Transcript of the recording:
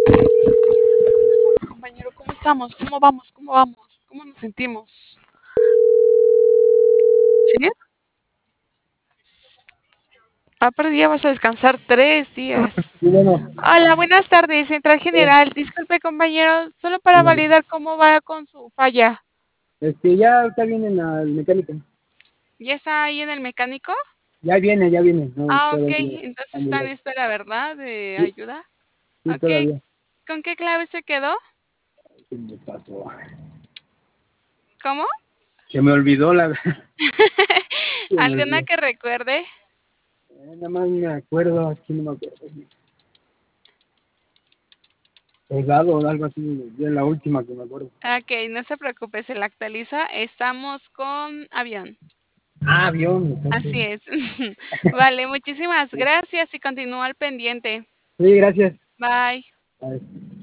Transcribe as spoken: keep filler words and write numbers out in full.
Compañero, ¿cómo estamos? ¿Cómo vamos? ¿Cómo vamos? ¿Cómo nos sentimos? ¿Sí? Aparte ya vas a descansar tres días. Y bueno, Hola, buenas tardes, Central eh, General. Disculpe, compañero, solo para dígame. validar cómo va con su falla. Este, ya está bien en la mecánica. ¿Ya está ahí en el mecánico? Ya viene, ya viene. No, Ah, ok. todavía Entonces está en ambulante. espera, ¿verdad? De Sí, ayuda. sí, Ok. todavía. ¿Con qué clave se quedó? Se me pasó. ¿Cómo? Se me olvidó la. Se me ¿Alguna olvidó. que recuerde? Eh, nada más me acuerdo, aquí no me acuerdo. Pegado o algo así, de la última que me acuerdo. Ok, no se preocupe, se la actualiza. Estamos con avión. Ah, avión, Así muchachos. es. Vale, muchísimas gracias y continúa al pendiente. Sí, gracias. Bye. A ver.